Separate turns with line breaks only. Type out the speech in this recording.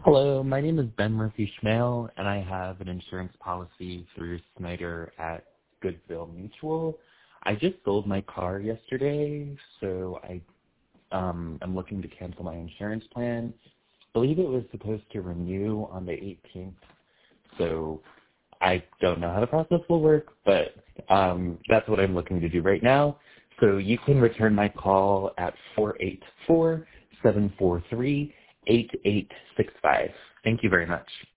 Hello, my name is Ben Murphy Schmale, and I have an insurance policy through Snyder at Goodville Mutual. I just sold my car yesterday, so I'm looking to cancel my insurance plan. I believe it was supposed to renew on the 18th, so I don't know how the process will work, but that's what I'm looking to do right now. So you can return my call at 484-743-8865. Thank you very much.